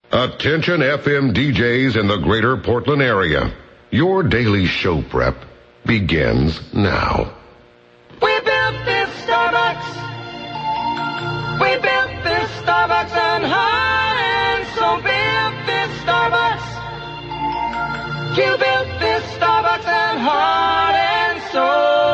Attention FM DJs in the greater Portland area. Your daily show prep begins now. We built this Starbucks. We built this Starbucks and heart and soul. Built this Starbucks. You built this Starbucks and heart and soul.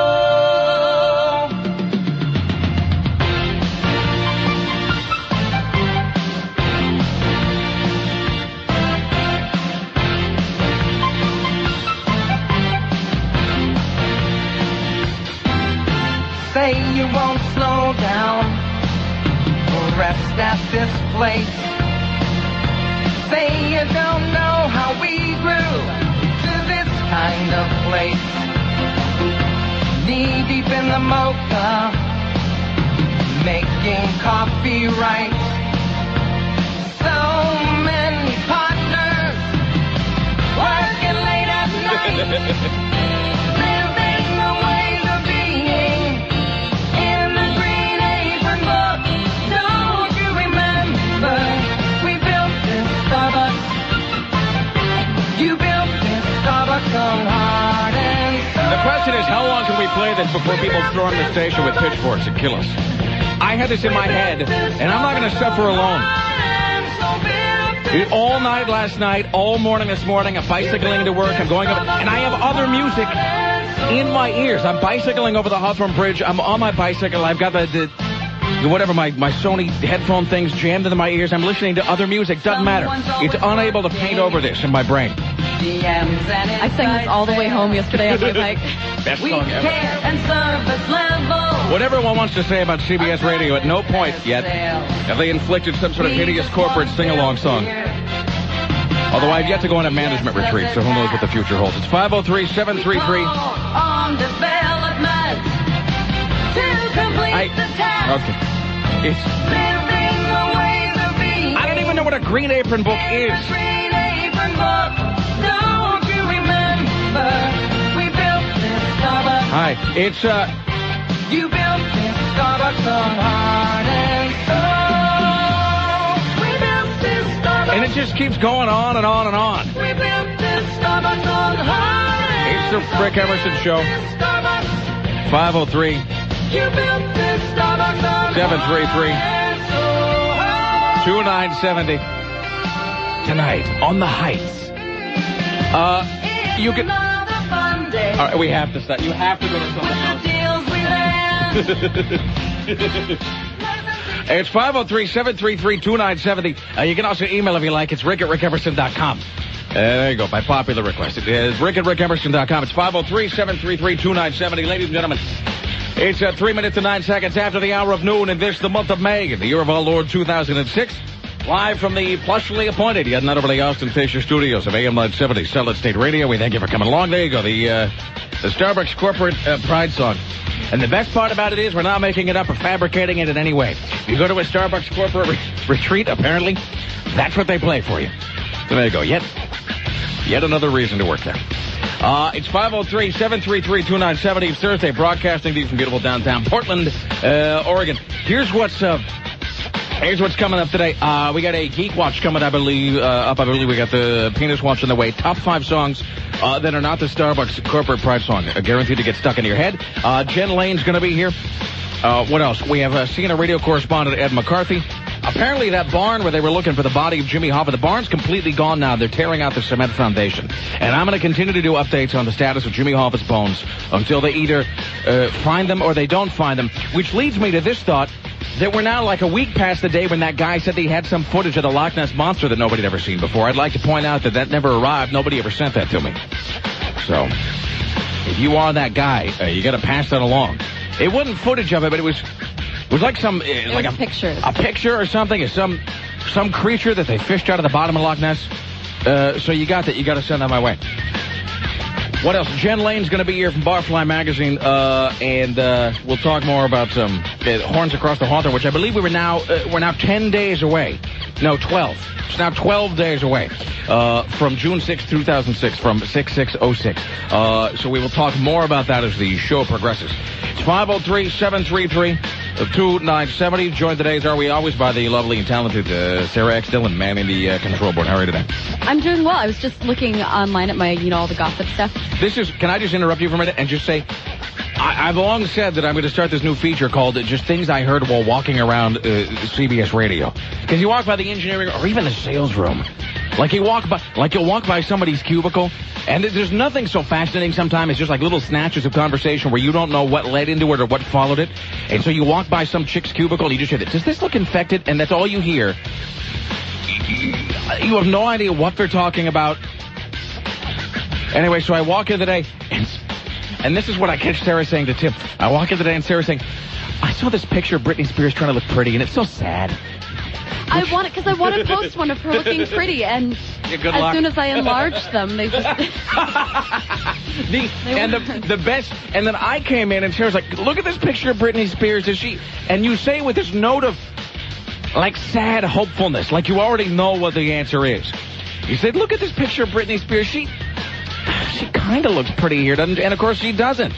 Say you won't slow down or rest at this place. Say you don't know how we grew to this kind of place. Knee deep in the mocha, making coffee right. So many partners working late at night. Living the ways of being. Don't you remember we built this Starbucks? You built this Starbucks on heart and soul. The question is, how long can we play this before people storm the station with pitchforks and kill us? I had this in my head, and I'm not going to suffer alone. All night last night, all morning this morning, I'm bicycling to work, I'm going up, and I have other music in my ears. I'm bicycling over the Hawthorne Bridge, I'm on my bicycle, I've got the whatever, my Sony headphone things jammed into my ears. I'm listening to other music. Doesn't matter. It's unable to paint over this in my brain. I sang this all the way home yesterday on my bike. Best song ever. What everyone wants to say about CBS Radio, at no point yet have they inflicted some sort of hideous corporate sing-along song. Although I've yet to go on a management retreat, so who knows what the future holds. It's 503-733. Okay. I don't even know what a Green Apron book is. Hi, it's You built this Starbucks on heart and soul. We built this Starbucks. and it just keeps going on and on and on. We built this Starbucks on heart. It's the Rick Emerson Show. 503. You built this Starbucks on 733-2970. Tonight, on the Heights. You can... All right, we have to start. You have to go to something else. It's 503-733-2970. You can also email if you like. It's rick@rickemerson.com. There you go, by popular request. It is rick@rickemerson.com. It's 503-733-2970. Ladies and gentlemen, it's 3 minutes and 9 seconds after the hour of noon in this, the month of May, in the year of our Lord 2006. Live from the plushly appointed, yet not overly ostentatious studios of AM 970 Solid State Radio. We thank you for coming along. There you go, the Starbucks corporate pride song. And the best part about it is we're not making it up or fabricating it in any way. You go to a Starbucks corporate retreat, apparently, that's what they play for you. So there you go. Yet another reason to work there. It's 503-733-2970. It's Thursday, broadcasting to you from beautiful downtown Portland, Oregon. Here's what's coming up today. We got a Geek Watch coming, I believe. We got the Penis Watch on the way. Top 5 songs that are not the Starbucks corporate pride song. Guaranteed to get stuck in your head. Jen Lane's going to be here. What else? We have CNN radio correspondent Ed McCarthy. Apparently that barn where they were looking for the body of Jimmy Hoffa, the barn's completely gone now. They're tearing out the cement foundation. And I'm going to continue to do updates on the status of Jimmy Hoffa's bones until they either find them or they don't find them. Which leads me to this thought, that we're now like a week past the day when that guy said he had some footage of the Loch Ness Monster that nobody had ever seen before. I'd like to point out that never arrived. Nobody ever sent that to me. So, if you are that guy, you got to pass that along. It wasn't footage of it, but it was like some like a picture or something, or some creature that they fished out of the bottom of Loch Ness. So you got that. You got to send that my way. What else? Jen Lane's going to be here from Barfly Magazine, and we'll talk more about Horns Across the Hawthorne, which I believe we're now 10 days away. No, 12. It's now 12 days away from June 6, 2006, from 6606. So we will talk more about that as the show progresses. It's 503-733. 2970. Joined today, as are we always, by the lovely and talented Sarah X. Dillon, man in the control board. How are you today? I'm doing well. I was just looking online at my, all the gossip stuff. Can I just interrupt you for a minute and just say, I've long said that I'm going to start this new feature called just things I heard while walking around CBS Radio. Because you walk by the engineering or even the sales room. You'll walk by somebody's cubicle, and there's nothing so fascinating sometimes. It's just like little snatches of conversation where you don't know what led into it or what followed it. And so you walk by some chick's cubicle, and you just hear, does this look infected? And that's all you hear. You have no idea what they're talking about. Anyway, so I walk in today, and this is what I catch Sarah saying to Tim. I walk in today, and Sarah saying, I saw this picture of Britney Spears trying to look pretty, and it's so sad. I want to post one of her looking pretty, and as soon as I enlarged them, they just... the best, and then I came in, and Sarah's like, look at this picture of Britney Spears, and you say with this note of, sad hopefulness, like you already know what the answer is. You said, look at this picture of Britney Spears, she kind of looks pretty here, doesn't? And of course she doesn't.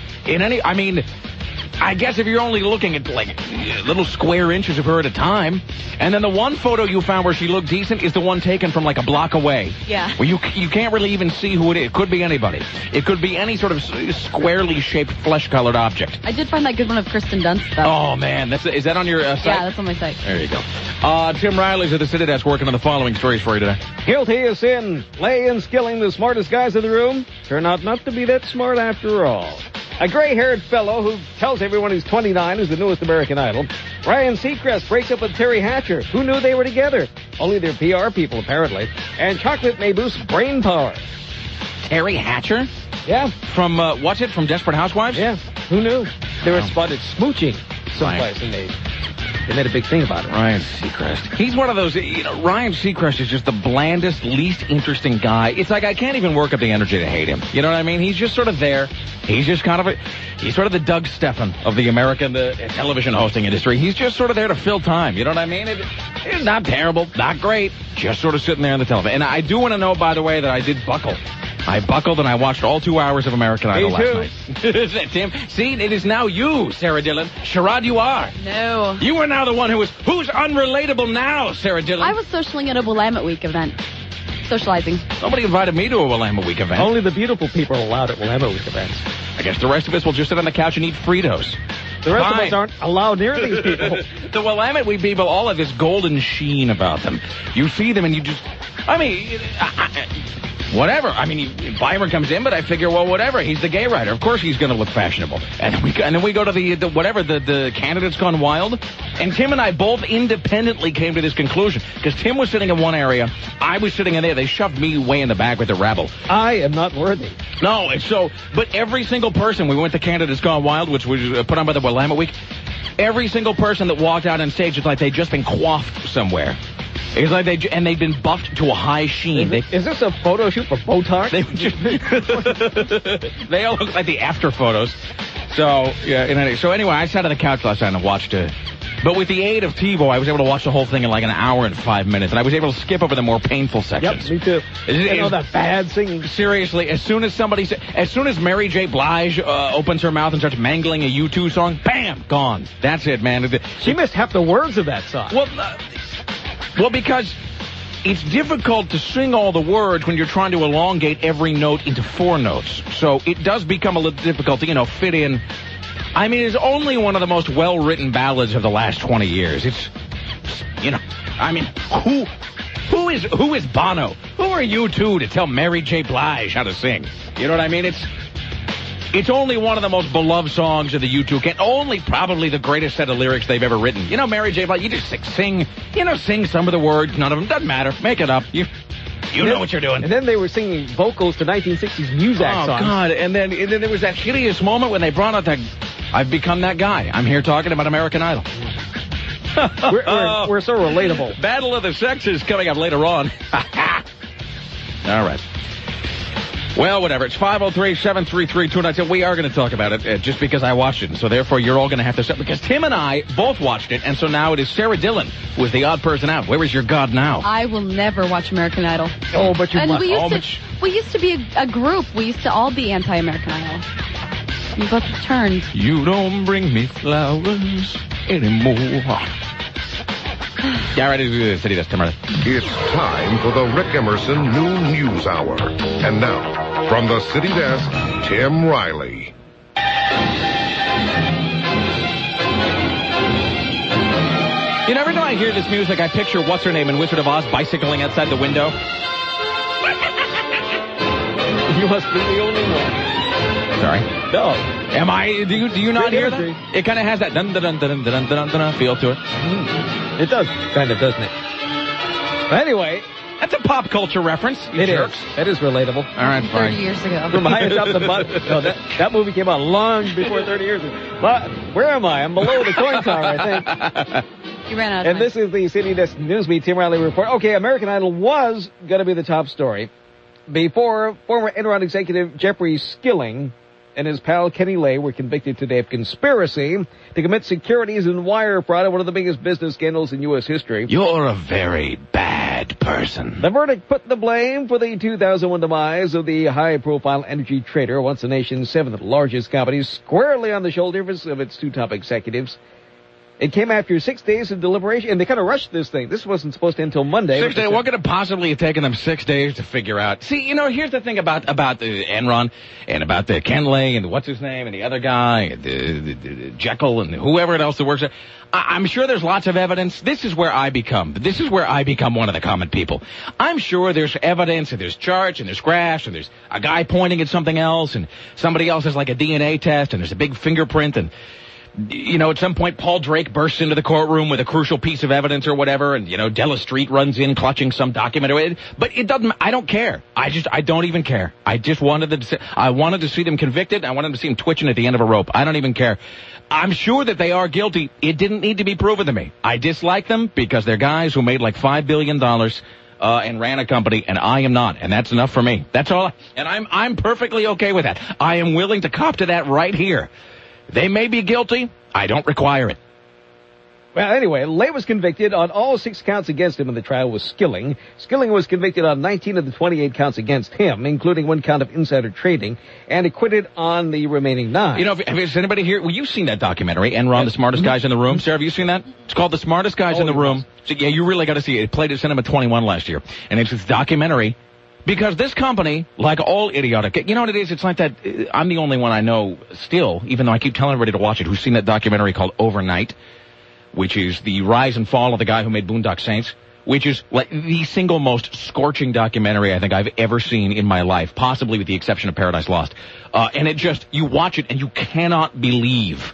I guess if you're only looking at little square inches of her at a time, and then the one photo you found where she looked decent is the one taken from a block away. Yeah. Where you can't really even see who it is. It could be anybody. It could be any sort of squarely shaped, flesh-colored object. I did find that good one of Kristen Dunst, though. Oh man, is that on your site? Yeah, that's on my site. There you go. Tim Riley's at the City Desk working on the following stories for you today. Guilty of sin, lay and skilling the smartest guys in the room turn out not to be that smart after all. A gray-haired fellow who tells everyone he's 29 is the newest American Idol. Ryan Seacrest breaks up with Terry Hatcher. Who knew they were together? Only their PR people, apparently. And chocolate may boost brain power. Terry Hatcher? Yeah. From, from Desperate Housewives? Yeah. Who knew? They were spotted smooching someplace, and they made a big thing about it. Ryan Seacrest. He's one of those, Ryan Seacrest is just the blandest, least interesting guy. It's like I can't even work up the energy to hate him. You know what I mean? He's just sort of there. He's just he's sort of the Doug Stephan of the American television hosting industry. He's just sort of there to fill time. You know what I mean? It's not terrible, not great, just sort of sitting there on the television. And I do want to know, by the way, that I did buckle. I buckled and I watched all 2 hours of American Idol last night. Tim, see, it is now you, Sarah Dillon. Charade, you are. No. You are now the one who's unrelatable now, Sarah Dillon. I was socialing at a Willamette Week event. Socializing. Nobody invited me to a Willamette Week event. Only the beautiful people are allowed at Willamette Week events. I guess the rest of us will just sit on the couch and eat Fritos. The rest of us aren't allowed near these people. The Willamette Week people all have this golden sheen about them. You see them and you just... whatever. Byron comes in, but I figure, well, whatever. He's the gay writer. Of course he's going to look fashionable. And then we go to the Candidates Gone Wild. And Tim and I both independently came to this conclusion. Because Tim was sitting in one area. I was sitting in there. They shoved me way in the back with the rabble. I am not worthy. No, but every single person, we went to Candidates Gone Wild, which was put on by the Willamette Week. Every single person that walked out on stage, it's like they'd just been coiffed somewhere. It's like they'd been buffed to a high sheen. Is this a photo shoot for Botox? They all look like the after photos. So, yeah. So anyway, I sat on the couch last night and watched it. But with the aid of TiVo, I was able to watch the whole thing in an hour and 5 minutes, and I was able to skip over the more painful sections. Yep, me too. That bad singing. Seriously, as soon as Mary J. Blige opens her mouth and starts mangling a U2 song, bam, gone. That's it, man. She missed half the words of that song. Well, because it's difficult to sing all the words when you're trying to elongate every note into 4 notes. So it does become a little difficult to, fit in. It's only one of the most well-written ballads of the last 20 years. Who is Bono? Who are you two to tell Mary J. Blige how to sing? You know what I mean? It's only one of the most beloved songs of the U2. Only probably the greatest set of lyrics they've ever written. Mary J. Blige, you just sing some of the words. None of them. Doesn't matter. Make it up. You know what you're doing. And then they were singing vocals to 1960s Muzak songs. Oh, God. And then there was that hideous moment when they brought out that... I've become that guy. I'm here talking about American Idol. We're so relatable. Battle of the Sexes coming up later on. All right. Well, whatever. It's 503-733-2970. We are going to talk about it just because I watched it. And so, therefore, you're all going to have to... Because Tim and I both watched it, and so now it is Sarah Dillon who is the odd person out. Where is your God now? I will never watch American Idol. Oh, but you must. We used to be a group. We used to all be anti-American Idol. You both turned. You don't bring me flowers. anymore. Yeah, ready to do the city desk, Tim Riley. It's time for the Rick Emerson Noon News Hour. And now, from the city desk, Tim Riley. You know, every time I hear this music, I picture what's-her-name in Wizard of Oz bicycling outside the window. You must be the only one. Sorry. No. Am I? Do you not hear that? It kind of has that dun-dun-dun-dun-dun-dun-dun feel to it. It does, kind of, doesn't it? But anyway, that's a pop culture reference. It is. It is relatable. All right, fine. 30 years ago. From highest up the bottom. No, that movie came out long before 30 years ago. But where am I? I'm below the coin tower, I think. You ran out of And time. this is the City Desk News Beat Tim Riley report. Okay, American Idol was going to be the top story before former Enron executive Jeffrey Skilling and his pal Kenny Lay were convicted today of conspiracy to commit securities and wire fraud in one of the biggest business scandals in U.S. history. You're a very bad person. The verdict put the blame for the 2001 demise of the high-profile energy trader, once the nation's seventh largest company, squarely on the shoulders of its two top executives. It came after 6 days of deliberation, and they kind of rushed this thing. This wasn't supposed to end until Monday. 6 days? What could have possibly have taken them 6 days to figure out? See, you know, here's the thing about the Enron and about the Ken Lay and what's his name and the other guy, the Jekyll and whoever else that works there. I'm sure there's lots of evidence. This is where I become one of the common people. I'm sure there's evidence and there's charts and there's graphs and there's a guy pointing at something else and somebody else has like a DNA test and there's a big fingerprint and, you know, at some point, Paul Drake bursts into the courtroom with a crucial piece of evidence or whatever, and, you know, Della Street runs in clutching some document. But it doesn't, I don't care. I don't even care. I wanted to see them convicted. I wanted to see them twitching at the end of a rope. I don't even care. I'm sure that they are guilty. It didn't need to be proven to me. I dislike them because they're guys who made like $5 billion, and ran a company, and I am not, and that's enough for me. That's all. And I'm perfectly okay with that. I am willing to cop to that right here. They may be guilty. I don't require it. Well, anyway, Lay was convicted on all 6 counts against him in the trial with Skilling. Skilling was convicted on 19 of the 28 counts against him, including 1 count of insider trading, and acquitted on the remaining 9. You know, has anybody here, well, you've seen that documentary, Enron, The Smartest Guys in the Room. Sarah, have you seen that? It's called The Smartest Guys in the Room. So, yeah, you really got to see it. It played at Cinema 21 last year. And it's this documentary. Because this company, like all idiotic, you know what it is? It's like that, I'm the only one I know still, even though I keep telling everybody to watch it, who's seen that documentary called Overnight, which is the rise and fall of the guy who made Boondock Saints, which is like the single most scorching documentary I think I've ever seen in my life, possibly with the exception of Paradise Lost. And it just, you watch it and you cannot believe.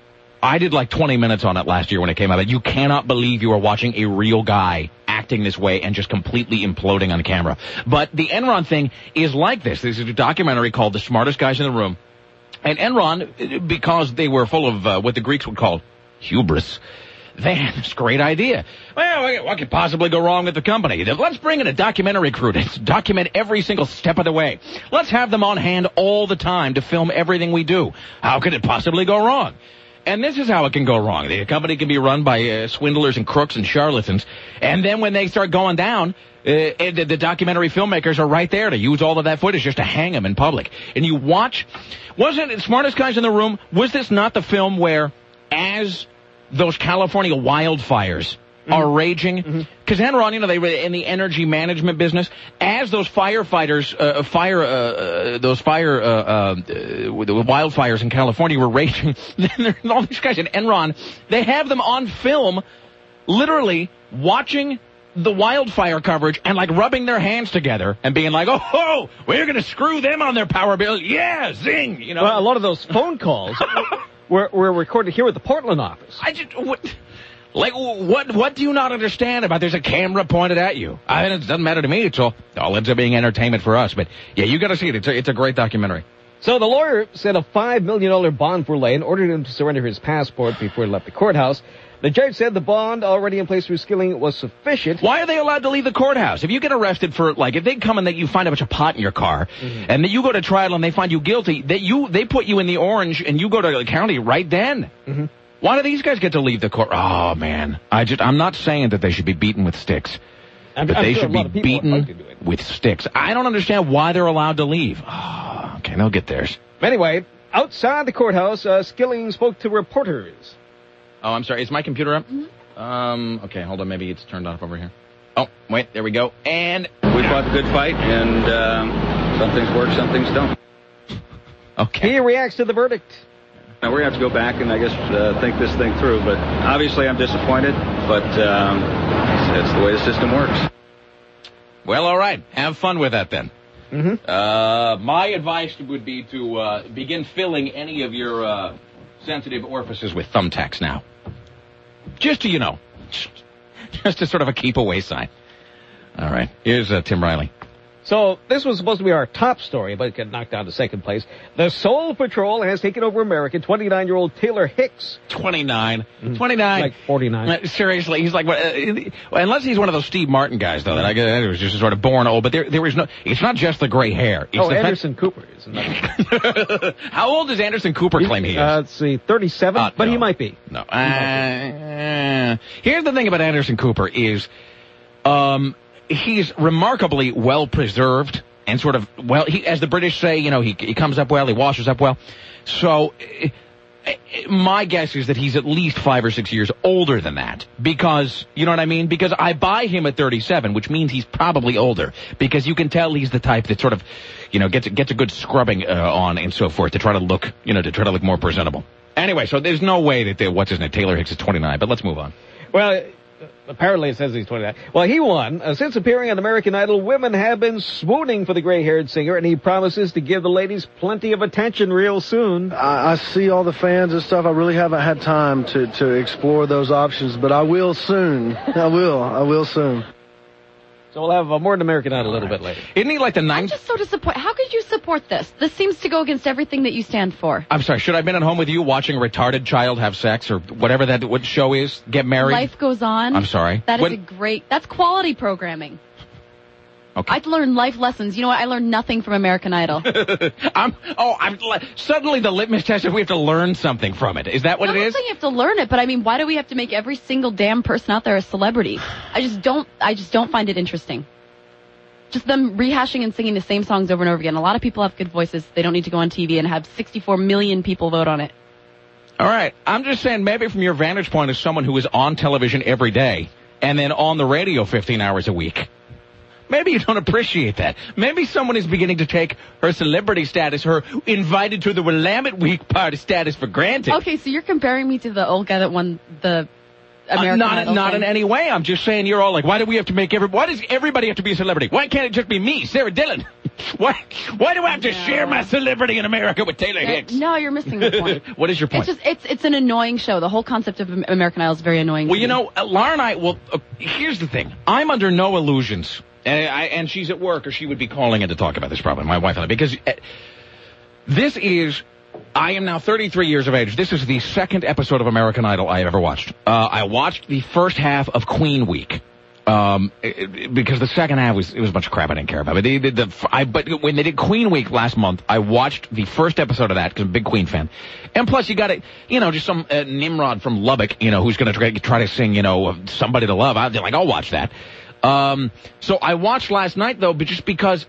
I did like 20 minutes on it last year when it came out. You cannot believe you are watching a real guy acting this way and just completely imploding on camera. But the Enron thing is like this. This is a documentary called The Smartest Guys in the Room. And Enron, because they were full of what the Greeks would call hubris, they had this great idea. Well, what could possibly go wrong with the company? Let's bring in a documentary crew to document every single step of the way. Let's have them on hand all the time to film everything we do. How could it possibly go wrong? And this is how it can go wrong. The company can be run by swindlers and crooks and charlatans. And then when they start going down, the documentary filmmakers are right there to use all of that footage just to hang them in public. And you watch, wasn't it Smartest Guys in the Room? Was this not the film where, as those California wildfires are raging, because Enron, you know, they were in the energy management business. As those firefighters, the wildfires in California were raging, then all these guys at Enron, they have them on film, literally watching the wildfire coverage and like rubbing their hands together and being like, oh, we're going to screw them on their power bill. Yeah, zing, you know. Well, a lot of those phone calls were recorded here at the Portland office. What do you not understand about there's a camera pointed at you? I mean, it doesn't matter to me. It all ends up being entertainment for us. But, yeah, you got to see it. It's a great documentary. So the lawyer set a $5 million bond for Lay and ordered him to surrender his passport before he left the courthouse. The judge said the bond already in place for Skilling was sufficient. Why are they allowed to leave the courthouse? If you get arrested for, like, if they come and that you find a bunch of pot in your car, and then you go to trial and they find you guilty, they put you in the orange and you go to the county right then. Why do these guys get to leave the court? Oh, man. I'm not saying that they should be beaten with sticks. But they should be beaten with sticks. I don't understand why they're allowed to leave. Oh, okay, they'll get theirs. Anyway, outside the courthouse, Skilling spoke to reporters. Oh, I'm sorry. Is my computer up? Mm-hmm. Okay, hold on. Maybe it's turned off over here. Oh, wait. There we go. And we fought a good fight, and some things work, some things don't. Okay. He reacts to the verdict. Now, we're going to have to go back and, I guess, think this thing through. But obviously I'm disappointed, but it's the way the system works. Well, all right. Have fun with that, then. Mm-hmm. My advice would be to begin filling any of your sensitive orifices with thumbtacks now. Just to, just as sort of a keep-away sign. All right. Here's Tim Riley. So this was supposed to be our top story, but it got knocked down to second place. The Soul Patrol has taken over America. 29-year-old Taylor Hicks. 29. Mm-hmm. 29. Like 49. Seriously, he's like, unless he's one of those Steve Martin guys, though, that I guess was just sort of born old. But there is no, it's not just the gray hair. It's Anderson Cooper is another. How old does Anderson Cooper claim he is? Let's see, 37, but no. he might be. No. Here's the thing about Anderson Cooper is, he's remarkably well preserved and sort of, well, as the British say, he comes up well, he washes up well. So my guess is that he's at least 5 or 6 years older than that, because, you know what I mean? Because I buy him at 37, which means he's probably older, because you can tell he's the type that sort of, gets a good scrubbing on and so forth to try to look, more presentable. Anyway, so there's no way that what's his name, Taylor Hicks is 29, but let's move on. Well, apparently it says he's 29. Well, he won. Since appearing on American Idol, women have been swooning for the gray-haired singer, and he promises to give the ladies plenty of attention real soon. I see all the fans and stuff. I really haven't had time to explore those options, but I will soon. I will soon. So we'll have more than American Idol a little bit later. Isn't he like the ninth? I'm just so disappointed. How could you support this? This seems to go against everything that you stand for. I'm sorry, should I have been at home with you watching a retarded child have sex or whatever what show is? Get married? Life Goes On. I'm sorry. That's quality programming. Okay. I'd learn life lessons. You know what? I learned nothing from American Idol. Suddenly the litmus test is we have to learn something from it. Is that what it is? I'm not saying you have to learn it, but I mean, why do we have to make every single damn person out there a celebrity? I just don't find it interesting. Just them rehashing and singing the same songs over and over again. A lot of people have good voices. They don't need to go on TV and have 64 million people vote on it. All right. I'm just saying, maybe from your vantage point as someone who is on television every day and then on the radio 15 hours a week, maybe you don't appreciate that. Maybe someone is beginning to take her celebrity status, her invited to the Willamette Week party status for granted. Okay, so you're comparing me to the old guy that won the American Idol not thing. in any way. I'm just saying you're all like, why do we have to make why does everybody have to be a celebrity? Why can't it just be me, Sarah Dillon? Why do I have to share my celebrity in America with Taylor Hicks? No, you're missing the point. What is your point? It's an annoying show. The whole concept of American Idol is very annoying. Well, Laura and I, here's the thing. I'm under no illusions. And she's at work, or she would be calling in to talk about this problem, my wife and I, because I am now 33 years of age. This is the second episode of American Idol I have ever watched. I watched the first half of Queen Week, because the second half was a bunch of crap I didn't care about. But when they did Queen Week last month, I watched the first episode of that because I'm a big Queen fan. And plus you got it, just some Nimrod from Lubbock, who's going to try to sing, Somebody to Love. I'll watch that. So I watched last night, though, but just because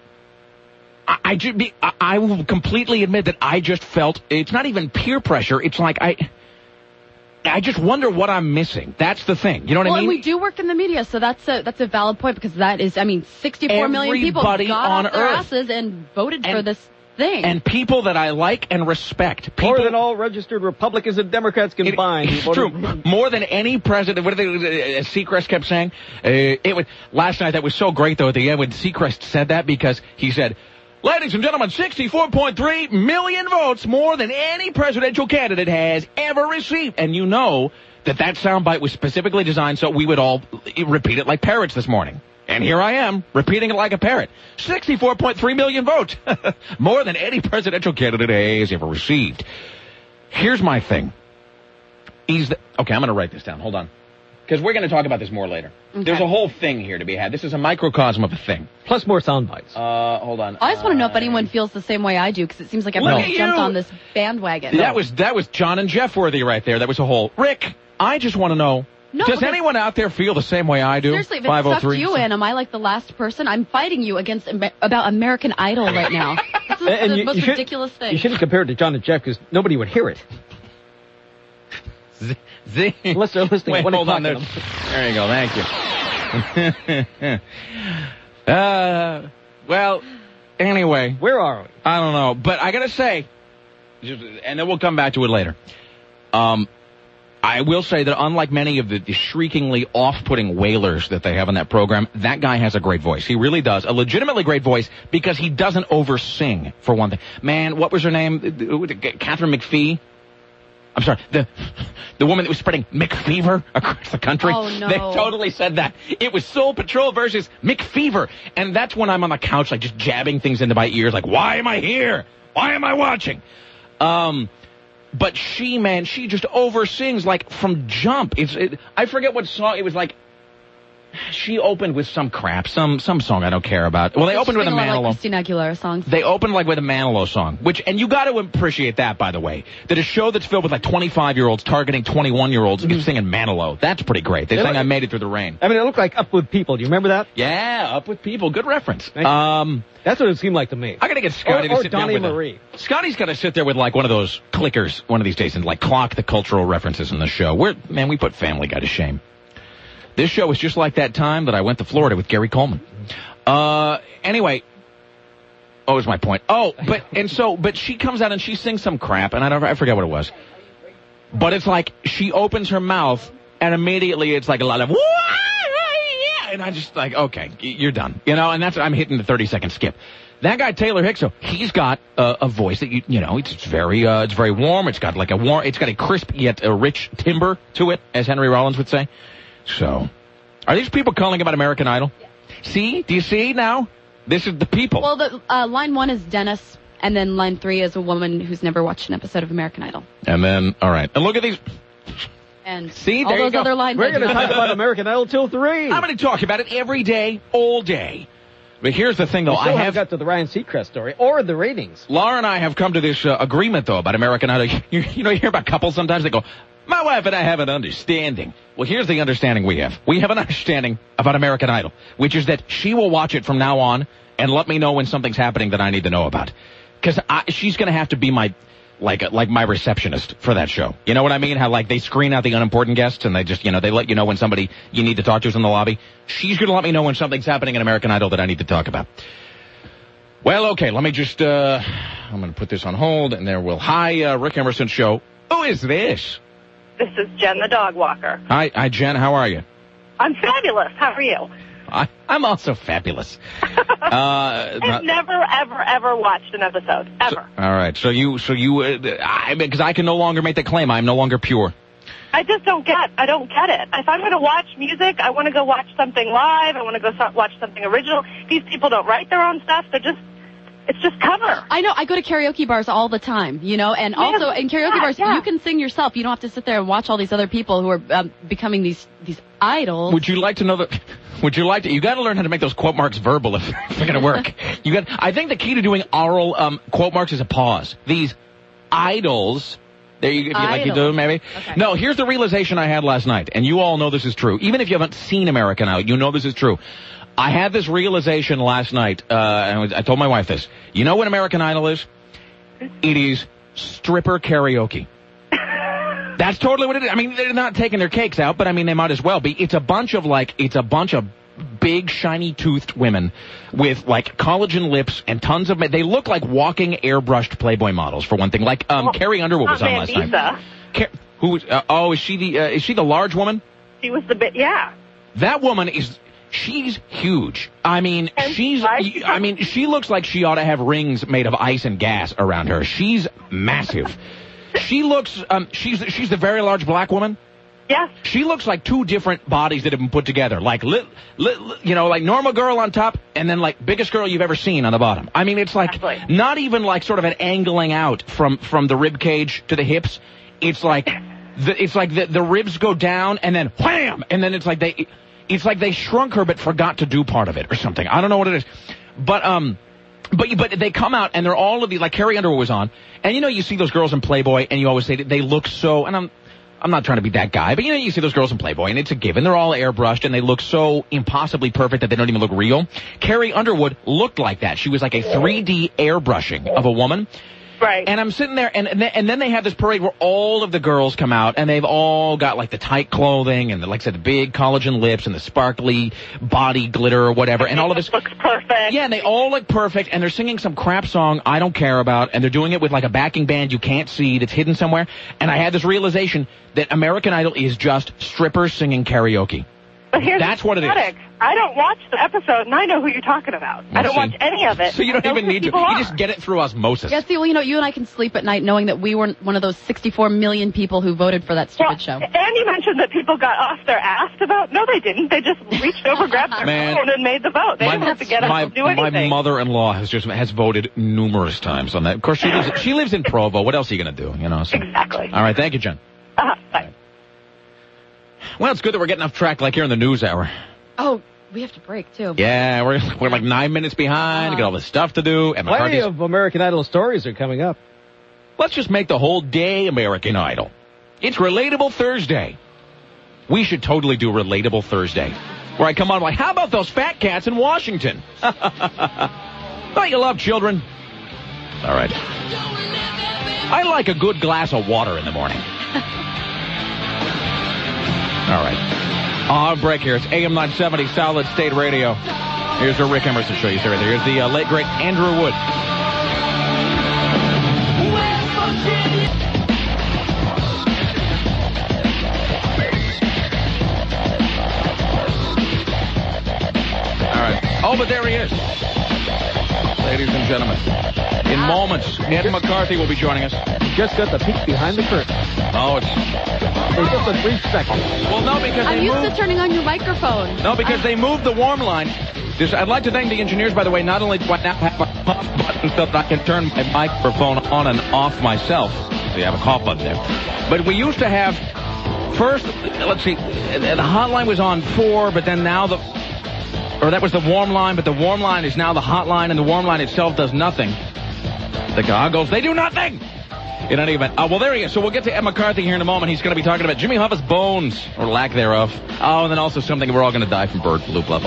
I will completely admit that I just felt, it's not even peer pressure, it's like I just wonder what I'm missing. That's the thing. You know what I mean? Well, we do work in the media, so that's a valid point, because that is, 64 million people got off their asses and voted for this thing. And people that I like and respect. More than all registered Republicans and Democrats combined. It's true. More than any president. What Seacrest kept saying? Last night, that was so great, though, at the end when Seacrest said that, because he said, ladies and gentlemen, 64.3 million votes, more than any presidential candidate has ever received. And you know that soundbite was specifically designed so we would all repeat it like parrots this morning. And here I am, repeating it like a parrot. 64.3 million votes. More than any presidential candidate has ever received. Here's my thing. Okay, I'm going to write this down. Hold on. Because we're going to talk about this more later. Okay. There's a whole thing here to be had. This is a microcosm of a thing. Plus more sound bites. Hold on. I just want to know if anyone feels the same way I do, because it seems like everyone jumped on this bandwagon. That was John and Jeff worthy right there. That was a whole... Rick, I just want to know... No, does anyone out there feel the same way I do? Seriously, if it sucked you in, am I like the last person? I'm fighting you about American Idol right now. This is the most ridiculous thing. You shouldn't compare it to John and Jeff, because nobody would hear it. See? Unless they're listening at Wait, 1 hold o'clock. on. There you go. Thank you. Well, anyway. Where are we? I don't know. But I got to say, and then we'll come back to it later. I will say that unlike many of the shriekingly off-putting wailers that they have on that program, that guy has a great voice. He really does. A legitimately great voice because he doesn't over-sing, for one thing. Man, what was her name? Catherine McPhee? I'm sorry, the woman that was spreading McFever across the country. Oh, no. They totally said that. It was Soul Patrol versus McFever. And that's when I'm on the couch, like, just jabbing things into my ears, like, why am I here? Why am I watching? But she just over-sings, like, from jump. I forget what song. It was like, she opened with some crap, some song I don't care about. Well, they opened with a Manilow. Like Christina Aguilera songs. They opened like with a Manilow song, and you got to appreciate that, by the way, that a show that's filled with like 25-year-olds targeting 21-year-olds is singing Manilow. That's pretty great. They sang I Made It Through the Rain. I mean, it looked like Up With People. Do you remember that? Yeah, Up With People. Good reference. That's what it seemed like to me. I got to get Scotty to sit Donnie down with Marie. Scotty's got to sit there with like one of those clickers one of these days and like clock the cultural references in the show. We put Family Guy to shame. This show is just like that time that I went to Florida with Gary Coleman. Anyway, what was my point? But she comes out and she sings some crap, and I forget what it was. But it's like she opens her mouth, and immediately it's like a lot of, and I just like, okay, you're done. And that's, I'm hitting the 30-second skip. That guy, Taylor Hicks, he's got a voice that, it's very warm. It's got a crisp yet a rich timbre to it, as Henry Rollins would say. So, are these people calling about American Idol? Yeah. See? Do you see now? This is the people. Well, the line 1 is Dennis, and then line 3 is a woman who's never watched an episode of American Idol. And then, all right. And look at these. And see, all there those you go. Other lines. We're going to talk about American Idol till 3. I'm going to talk about it every day, all day. But here's the thing, though. I haven't got to the Ryan Seacrest story or the ratings. Laura and I have come to this agreement, though, about American Idol. You hear about couples sometimes, they go, my wife and I have an understanding. Well, here's the understanding we have. We have an understanding about American Idol, which is that she will watch it from now on and let me know when something's happening that I need to know about. Because she's going to have to be my, like my receptionist for that show. You know what I mean? How, like, they screen out the unimportant guests and they just, they let you know when somebody you need to talk to is in the lobby. She's going to let me know when something's happening in American Idol that I need to talk about. Well, okay, let me just, I'm going to put this on hold and there will, hi, Rick Emerson Show. Who is this? This is Jen the dog walker. Hi, Jen. How are you? I'm fabulous. How are you? I'm also fabulous. I've never, ever, ever watched an episode. Ever. All right. So you, because I can no longer make that claim. I'm no longer pure. I just don't get it. If I'm going to watch music, I want to go watch something live. I want to go watch something original. These people don't write their own stuff. It's just cover. I know. I go to karaoke bars all the time, and also in karaoke bars, you can sing yourself. You don't have to sit there and watch all these other people who are becoming these idols. Would you like to know you got to learn how to make those quote marks verbal if they're going to work. I think the key to doing oral quote marks is a pause. These idols. There you, if you like you do, maybe. Okay. No, here's the realization I had last night, and you all know this is true. Even if you haven't seen American Idol, you know this is true. I had this realization last night, and I told my wife this. You know what American Idol is? It is stripper karaoke. That's totally what it is. I mean, they're not taking their cakes out, but I mean, they might as well be. It's a bunch of big, shiny-toothed women with, like, collagen lips and tons of... They look like walking airbrushed Playboy models, for one thing. Like, Carrie Underwood was on last night. Is she the large woman? She was the bit, yeah. That woman she's huge. I mean, she looks like she ought to have rings made of ice and gas around her. She's massive. She looks, she's the very large black woman. Yes. She looks like two different bodies that have been put together. Like, like normal girl on top and then like biggest girl you've ever seen on the bottom. I mean, it's like not even like sort of an angling out from the rib cage to the hips. It's like the ribs go down and then wham! And then it's like they shrunk her but forgot to do part of it or something. I don't know what it is. But they come out and they're all of these, like Carrie Underwood was on. And you see those girls in Playboy and you always say that they look so, and I'm not trying to be that guy, but you see those girls in Playboy and it's a given. They're all airbrushed and they look so impossibly perfect that they don't even look real. Carrie Underwood looked like that. She was like a 3D airbrushing of a woman. Right. And I'm sitting there, and then they have this parade where all of the girls come out, and they've all got, like, the tight clothing and, like I said, the big collagen lips and the sparkly body glitter or whatever, and all of this. Looks perfect. Yeah, and they all look perfect, and they're singing some crap song I don't care about, and they're doing it with, like, a backing band you can't see that's hidden somewhere. And I had this realization that American Idol is just strippers singing karaoke. But here's That's what it is. I don't watch the episode, and I know who you're talking about. I don't watch any of it. So you don't I know even who need to. people You are. just get it through osmosis. Yeah, see, well, you and I can sleep at night knowing that we weren't one of those 64 million people who voted for that stupid show. And you mentioned that people got off their ass to vote. No, they didn't. They just reached over, grabbed their phone, and made the vote. They didn't have to get up and do anything. My mother-in-law has voted numerous times on that. Of course, she lives in Provo. What else are you going to do? You know. So. Exactly. All right, thank you, Jen. Bye. Well, it's good that we're getting off track like here in the news hour. Oh, we have to break, too. Yeah, we're like 9 minutes behind. Got all this stuff to do. And Plenty of American Idol stories are coming up. Let's just make the whole day American Idol. It's Relatable Thursday. We should totally do Relatable Thursday. Where I come on like, how about those fat cats in Washington? Don't you love children? All right. I like a good glass of water in the morning. All right. Break here. It's AM 970 Solid State Radio. Here's the Rick Emerson Show. You see right there. Here's the late, great Andrew Wood. All right. Oh, but there he is. Ladies and gentlemen. In moments, Ed McCarthy will be joining us. Just got the peek behind the curtain. Oh, it's... For just a brief second. Well, no, because I'm used to turning on your microphone. No, because they moved the warm line. I'd like to thank the engineers, by the way. Not only do I now have a cough button so that I can turn my microphone on and off myself. So you have a cough button there. But we used to have... First, let's see, the hotline was on 4, but then now that was the warm line, but the warm line is now the hotline, and the warm line itself does nothing. The goggles, they do nothing! In any event, well, there he is. So we'll get to Ed McCarthy here in a moment. He's going to be talking about Jimmy Hoffa's bones, or lack thereof. Oh, and then also something we're all going to die from bird flu, blah, blah,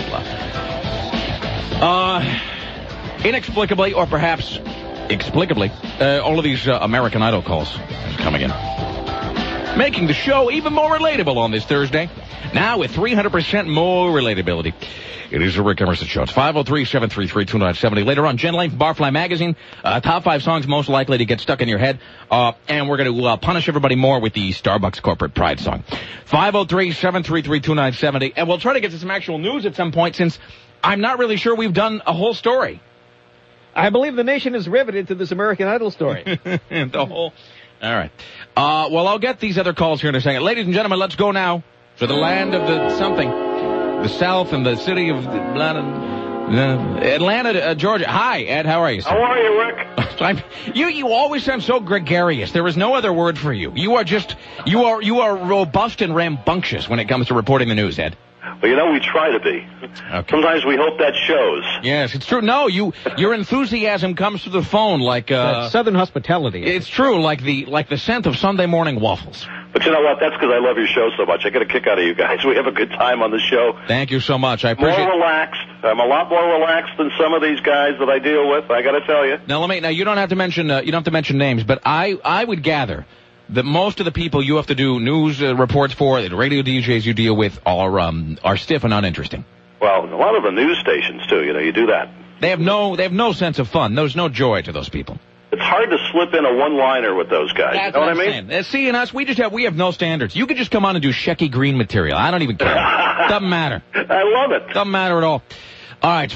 blah. Inexplicably, or perhaps explicably, all of these American Idol calls coming in. Making the show even more relatable on this Thursday. Now with 300% more relatability. It is the Rick Emerson Show. It's 503-733-2970. Later on, Jen Lane from Barfly Magazine. Top 5 songs most likely to get stuck in your head. And we're going to punish everybody more with the Starbucks Corporate Pride song. 503-733-2970. And we'll try to get to some actual news at some point, since I'm not really sure we've done a whole story. I believe the nation is riveted to this American Idol story. The whole... All right. Well, I'll get these other calls here in a second. Ladies and gentlemen, let's go now to the land of the something. The South and the city of Atlanta, Georgia. Hi, Ed. How are you, sir? How are you, Rick? You always sound so gregarious. There is no other word for you. You are robust and rambunctious when it comes to reporting the news, Ed. Well, you know, we try to be. Okay. Sometimes we hope that shows. Yes, it's true. No, your enthusiasm comes through the phone like Southern hospitality. It's true, like the scent of Sunday morning waffles. But you know what? That's because I love your show so much. I get a kick out of you guys. We have a good time on the show. Thank you so much. I appreciate it. More relaxed. I'm a lot more relaxed than some of these guys that I deal with. I got to tell you. Now you don't have to mention names, but I would gather that most of the people you have to do news reports for, the radio DJs you deal with, are stiff and uninteresting. Well, a lot of the news stations too. You know, you do that. They have no sense of fun. There's no joy to those people. It's hard to slip in a one-liner with those guys. That's you know what I mean? See, in us, we have no standards. You could just come on and do Shecky Green material. I don't even care. Doesn't matter. I love it. Doesn't matter at all. All right, it's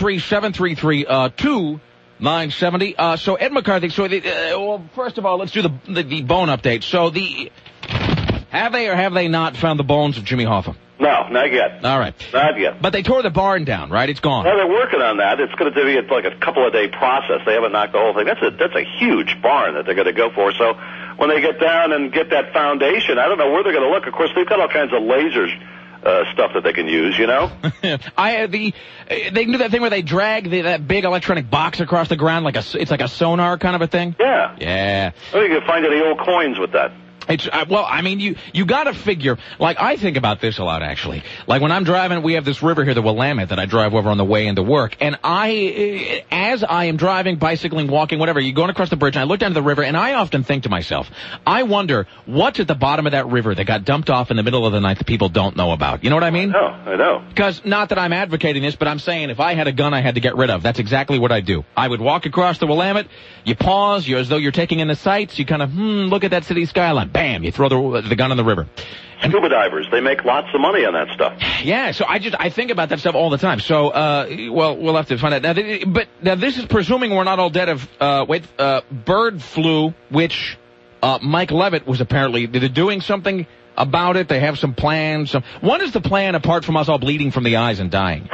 503-733-2970. So Ed McCarthy. So well, first of all, let's do the bone update. So have they or have they not found the bones of Jimmy Hoffa? No, not yet. All right. Not yet. But they tore the barn down, right? It's gone. Well, they're working on that. It's going to be like a couple of day process. They haven't knocked the whole thing. That's a huge barn that they're going to go for. So when they get down and get that foundation, I don't know where they're going to look. Of course, they've got all kinds of lasers. Stuff that they can use, you know? They do that thing where they drag that big electronic box across the ground it's like a sonar kind of a thing? Yeah. Yeah. Well, you can find any old coins with that. Well, I mean, you got to figure, like, I think about this a lot, actually. Like, when I'm driving, we have this river here, the Willamette, that I drive over on the way into work. And as I am driving, bicycling, walking, whatever, you're going across the bridge, and I look down to the river, and I often think to myself, I wonder what's at the bottom of that river that got dumped off in the middle of the night that people don't know about. You know what I mean? I know. Because, not that I'm advocating this, but I'm saying if I had a gun I had to get rid of, that's exactly what I'd do. I would walk across the Willamette, you pause, as though you're taking in the sights, you kind of, look at that city skyline. Bam, you throw the gun in the river. And scuba divers, they make lots of money on that stuff. Yeah, so I think about that stuff all the time. So, well, we'll have to find out. Now, this is presuming we're not all dead of, bird flu, which, Mike Levitt was apparently doing something about it. They have some plans. What is the plan apart from us all bleeding from the eyes and dying?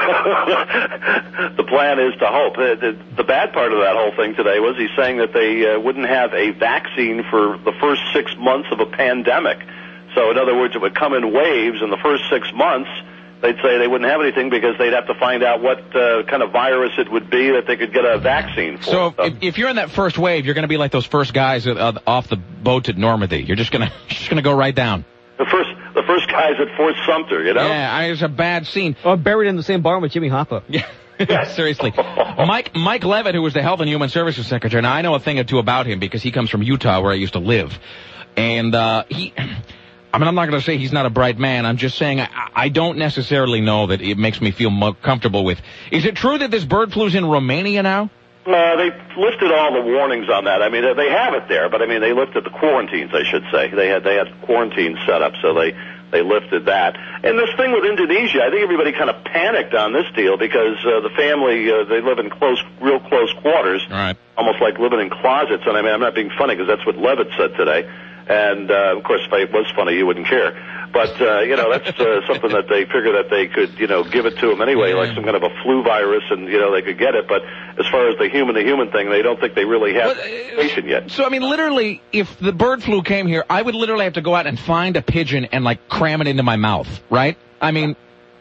The plan is to hope. The bad part of that whole thing today was he's saying that they wouldn't have a vaccine for the first 6 months of a pandemic. So, in other words, it would come in waves in the first 6 months. They'd say they wouldn't have anything because they'd have to find out what kind of virus it would be that they could get a vaccine for. So if you're in that first wave, you're going to be like those first guys off the boat at Normandy. You're just going to go right down. The first guys at Fort Sumter, you know? Yeah, it's a bad scene. Oh, buried in the same barn with Jimmy Hoffa. Yeah. Seriously. Mike Levitt, who was the Health and Human Services Secretary, now I know a thing or two about him because he comes from Utah where I used to live. And I'm not going to say he's not a bright man. I'm just saying I don't necessarily know that it makes me feel more comfortable with. Is it true that this bird flu's in Romania now? They lifted all the warnings on that. I mean, they have it there, but I mean, they lifted the quarantines, I should say. They had quarantines set up, so they lifted that. And this thing with Indonesia, I think everybody kind of panicked on this deal because the family, they live in real close quarters. Right. Almost like living in closets. And I mean, I'm not being funny because that's what Levitt said today. And, of course, if it was funny, you wouldn't care. But, that's something that they figure that they could, give it to them anyway, like some kind of a flu virus, and, they could get it. But as far as the human-to-human thing, they don't think they really have a patient yet. So, I mean, literally, if the bird flu came here, I would literally have to go out and find a pigeon and, cram it into my mouth, right? I mean...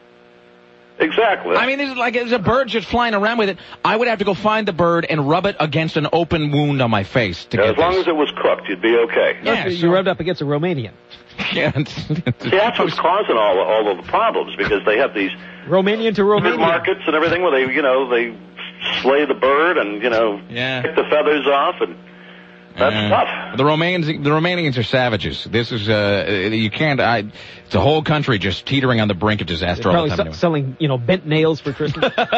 Exactly. I mean, there's a bird just flying around with it. I would have to go find the bird and rub it against an open wound on my face to get as long as it was cooked, you'd be okay. Yeah, you rubbed up against a Romanian. Yeah, that's what's causing all of the problems because they have these Romanian to Romanian markets and everything where they slay the bird and pick the feathers off and. That's tough. The Romanians are savages. This is you can't. It's a whole country just teetering on the brink of disaster all the time. Selling bent nails for Christmas. Well,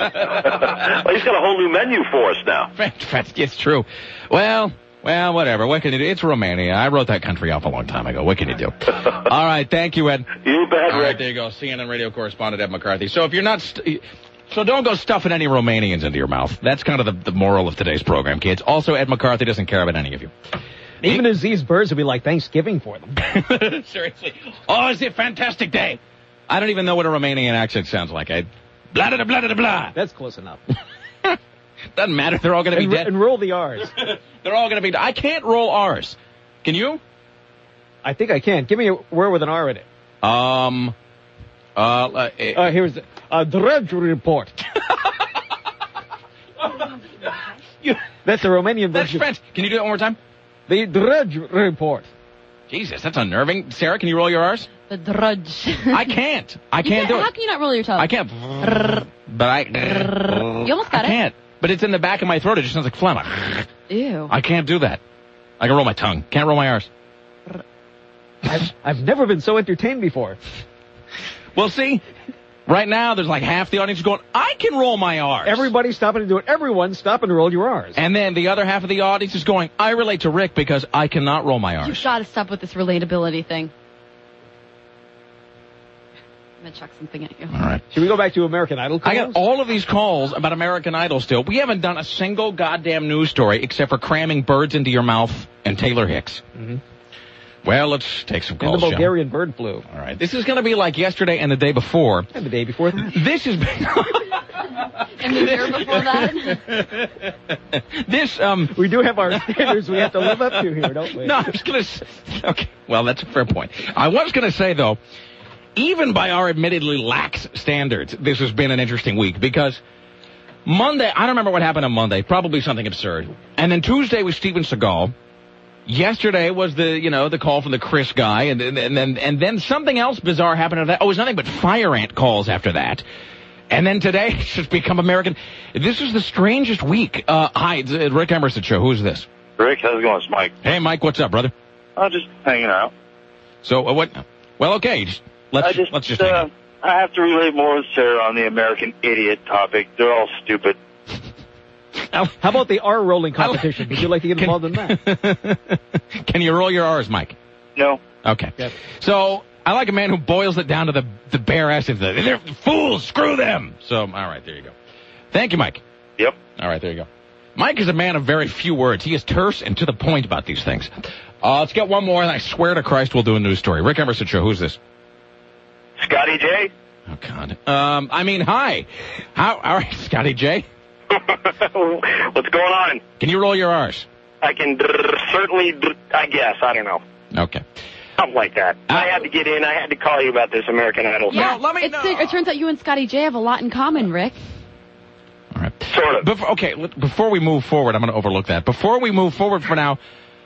he's got a whole new menu for us now. It's true. Well, whatever. What can you do? It's Romania. I wrote that country off a long time ago. What can you do? All right, thank you, Ed. You bet, Rick. All right, there you go. CNN radio correspondent Ed McCarthy. So if you're not. So don't go stuffing any Romanians into your mouth. That's kind of the moral of today's program, kids. Also, Ed McCarthy doesn't care about any of you. Even as these birds would be like Thanksgiving for them. Seriously. Oh, it's a fantastic day. I don't even know what a Romanian accent sounds like, Ed. Blah, blah, blah, blah, blah. That's close enough. Doesn't matter. They're all going to be dead. And roll the R's. They're all going to be I can't roll R's. Can you? I think I can. Give me a word with an R in it. Here's the Drudge Report. That's a Romanian version. That's French. Can you do it one more time? The Drudge Report. Jesus, that's unnerving. Sarah, can you roll your R's? The Drudge. I can't do it. How can you not roll your tongue? I can't. But You almost got I can't. But it's in the back of my throat. It just sounds like phlegm. Ew. I can't do that. I can roll my tongue. Can't roll my R's. I've never been so entertained before. Well, see, right now there's like half the audience going, I can roll my R's. Everybody's stopping to do it. Everyone stop and roll your R's. And then the other half of the audience is going, I relate to Rick because I cannot roll my R's. You've got to stop with this relatability thing. I'm going to chuck something at you. All right. Should we go back to American Idol calls? I got all of these calls about American Idol still. We haven't done a single goddamn news story except for cramming birds into your mouth and Taylor Hicks. Mm-hmm. Well, let's take some calls, and the Bulgarian bird flu. All right. This is going to be like yesterday and the day before. And the day before that. This is... and the year before that. This, We do have our standards we have to live up to here, don't we? No, I was going to... Okay, well, that's a fair point. I was going to say, though, even by our admittedly lax standards, this has been an interesting week because Monday, I don't remember what happened on Monday, probably something absurd. And then Tuesday was Steven Seagal. Yesterday was the call from the Chris guy, and then something else bizarre happened to that. Oh, it was nothing but fire ant calls after that. And then today, it's just become American. This is the strangest week. Hi, it's Rick Emerson Show. Who's this? Rick, how's it going? It's Mike. Hey, Mike, what's up, brother? I'm just hanging out. So, what? Well, okay. Let's just hang out. I have to relate more with Sarah on the American idiot topic. They're all stupid. How about the R rolling competition? Would you like to get involved in that? Can you roll your R's, Mike? No. Okay. Yep. So, I like a man who boils it down to the bare essence. They're fools. Screw them. So, all right, there you go. Thank you, Mike. Yep. All right, there you go. Mike is a man of very few words. He is terse and to the point about these things. Let's get one more, and I swear to Christ we'll do a news story. Rick Emerson Show. Who's this? Scotty J. Oh, God. Hi. All right, Scotty J. What's going on? Can you roll your R's? I can certainly, I guess. I don't know. Okay. Something like that. I had to get in. I had to call you about this American Idol. Yeah, let me know. It turns out you and Scotty J have a lot in common, Rick. All right. Sort of. Before we move forward, I'm going to overlook that. Before we move forward for now,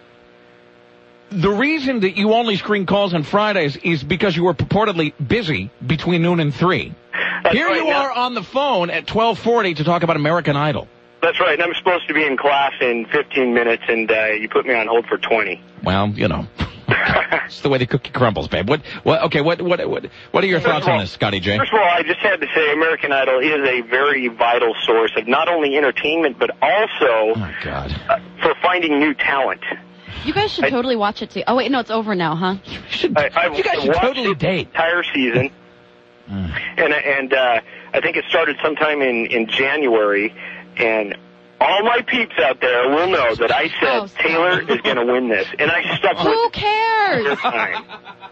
the reason that you only screen calls on Fridays is because you were purportedly busy between noon and 3. That's Here right, you are on the phone at 12:40 to talk about American Idol. That's right. And I'm supposed to be in class in 15 minutes, and you put me on hold for 20. Well, it's the way the cookie crumbles, babe. What are your thoughts on this, Scotty J? First of all, I just had to say American Idol is a very vital source of not only entertainment, but also for finding new talent. You guys should totally watch it, too. Oh, wait, no, it's over now, huh? You guys should totally date. Entire season. And I think it started sometime in January, and all my peeps out there will know that I said Taylor is going to win this, and I stuck with it. Who cares? This time.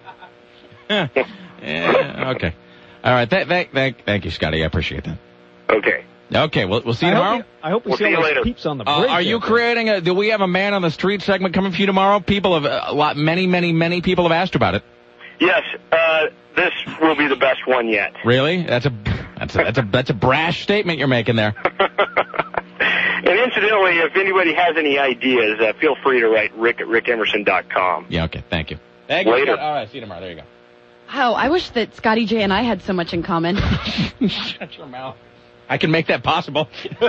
Yeah, okay. All right. Thank you, Scotty. I appreciate that. Okay. Okay, we'll see you tomorrow. I hope we see all those peeps on the bridge. Are you creating do we have a man on the street segment coming for you tomorrow? People have many people have asked about it. Yes, this will be the best one yet. Really? That's a brash statement you're making there. And incidentally, if anybody has any ideas, feel free to write Rick at rickemerson.com. Yeah, okay. Thank you. Thank you. Later. All right, see you tomorrow. There you go. Oh, I wish that Scotty J and I had so much in common. Shut your mouth. I can make that possible. Ooh.